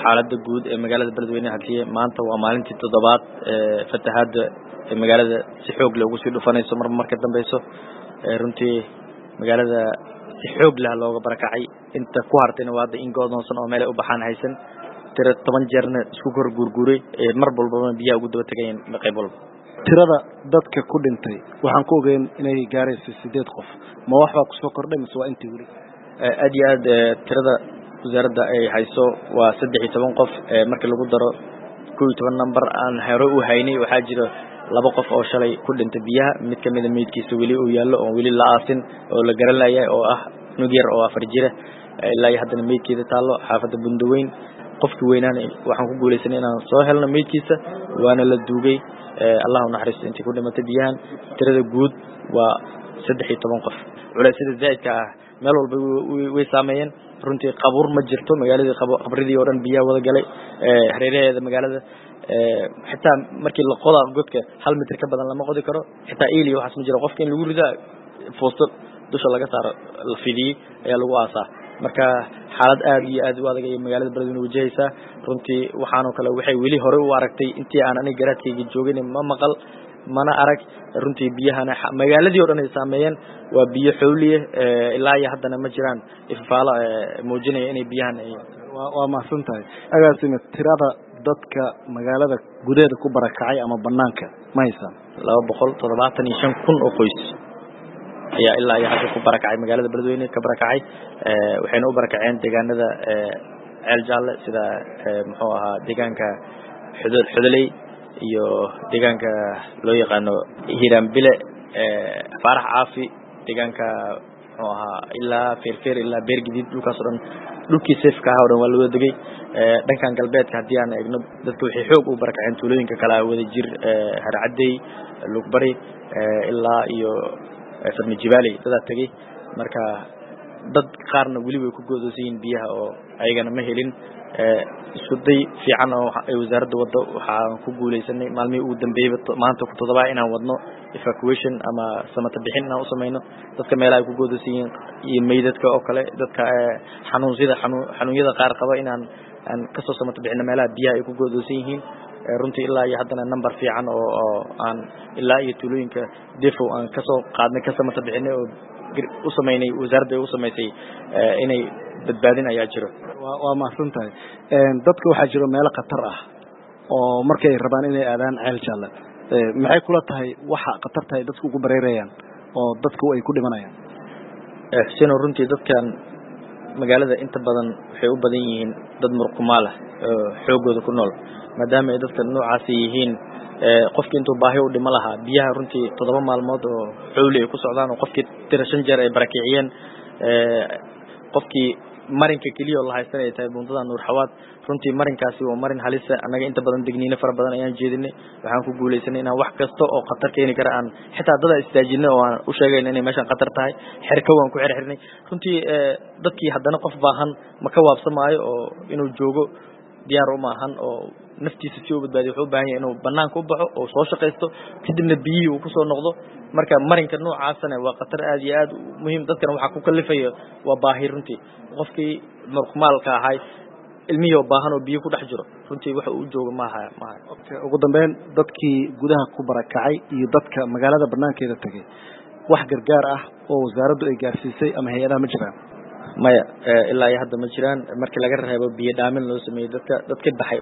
xaaladda guud ee magaalada Beledweyne Hakiye maanta waa maalintii toddobaad fatahaada ee magaalada si xoog leh ugu sii dhufanayso marka dambayso runtii magaalada si xoog leh looga barakacay inta ku hartayna waa in go'doonsan oo meel u baxaan haysan tira 10 jeerna isku gurguuray mar walba biyaha ugu daba tagayeen qayb walba tirada dadka ku dhintay waxaan ku ogeyn inay gaarayso 8 qof ma wax baa ku soo kordhay mise waa intii wali aad iyo aad tirada wasaaradda ay hayso waa 13 qof markii lagu daro 12 number aan hore u haynay waxa jira 2 qof oo shalay ku dhintay biyaha mid kamid ah meedkiisa wali uu yaallo oo wali la aasin oo la garanayay oo ah nug yar oo 4 jira ilaa haddana meedkiisa taalo xaafadda Bundaweyn qofkii weynaanay waxaan ku guuleysanay inaan soo helno meedkiisa waana la duugay Allah u naxariisto intii ku dhimatay biyahan tirada guud waa 13 qof culaysyada zaidka ah meel walba way saameeyeen runtii qabuur ma jirto magaalada qabridii oo dhan biyaha wada galay hareeraheeda magaalada xitaa markii la qodaa godka 1 mitir ka badan lama qodi karo xitaa eeli waxa ma jiro qofka in lagu ridaa foosto dusha laga saaro la fidiyay ayaa lagu aasaa marka xaalad aad iyo aad u adag ay magaalada Beledweyne wajahaysa runtii waxaan oo kale waxay wali hore u aragtay intii aan aniga garaadkayga joogin ma maqal mana arag runtii biyahana magaaladii oo dhan ay saameeyeen waa biyo xawliye ilaa iyo haddana ma jiraan ifaalo muujinaya inay biyahan waa mahadsantahay agaasima tirada dadka magaalada gudaheeda ku barakacay ama banaanka ma haysan 275,000 oo qoys ayaa ilaa iyo hadda ku barakacay magaalada Beledweyne ka barakacay waxayna u barakaceen deegaanada ceel jaalle sida muxuu ahaa deegaanka xuduley iyo deegaanka loo yaqaano Hiirambile Farax Caafi deegaanka muxuu ahaa ilaa Feerfeer ilaa Beergidid dhulkaas oo dhan dhulkii safka ah oo dhan waa loo degay dhankan galbeedka hadii aan eegno dadku waxay xoog u barakaceen tuulooyinka kala wada jir Harcaday Lugbari ilaa iyo Farmijibali dad tagay marka dad qaarna wali way ku go'doonsiin biyaha oo ayagana ma helin isku day fiican oo ay wasaaradda wado waxaan ku guuleysanay maalmihii ugu dambeeyay maanta ku todobaa inaan wadno evacuation ama samata bixin aan u sameeyno dadka meelaha ay ku go'doonsiin iyo meydadka oo kale dadka xanuunyada qaar qaba inaan ka soo samata bixin meelaha biyaha ay ku go'doonsiin yihiin runtii ilaa iyo haddana number fiican oo aan ilaa iyo tuulooyinka defo aan ka soo qaadnay ka samata bixinay oo u sameynay wasaaradda u sameysay inay badbaadin ayaa jiro waa mahadsantahay dadka waxa jiro meelo khatar ah oo markay rabaan inay aadaan ceel jaalle maxay kula tahay waxa khatar tahay dadku ugu bareerayaan oo dadku ay ku dhimanayaan sino runtii dadkan magaalada inta badan waxay u badan yihiin dad murqumaal ah xoogooda ku nool maadaama ay dadka noocaas yihiin qofkii intuu baahi u dhima lahaa biyaha runtii 7 maalmood oo xawli ay ku socdaan oo qofkii 5 jeer ay barakiciyeen qofkii marinka kaliya oo la haystay ay tahay buundada Nuur Xawaad runtii marinkaasi waa marin halis ah anaga inta badan digniino fara badan ayaan jeedinay waxaan ku guuleysanay inaan wax kasta oo khatar keeni kara aan xitaa dad istaajino oo aan u sheegay inay meeshan khatar tahay xirka waan ku xirxirnay runtii dadkii haddana qof baahan ma ka waabsamaayo oo inuu joogo diyaar uma ahan oo naftiisa si uu badbaadiyo wuxuu u baahan yahay inuu banaanka u baxo oo soo shaqeysto kadibna biyihii uu ku soo noqdo marka marinka noocaasna waa khatar aad iyo aad muhiim dadkana waxa ku kalifayo waa baahi runtii qofkii murqmaalka ahay ilmihi oo baahan oo biyo ku dhex jiro runtii waxa uu joogo maaha ugu dambeyn dadkii gudaha ku barakacay iyo dadka magaalada banaankeeda tagay wax gargaar ah oo wasaaraddu ay gaarsiisay ama hay'adaha ma jiraan maya ilaa hadda ma jiraan markii laga reebo biyo dhaamin loo sameeyay dadka baxay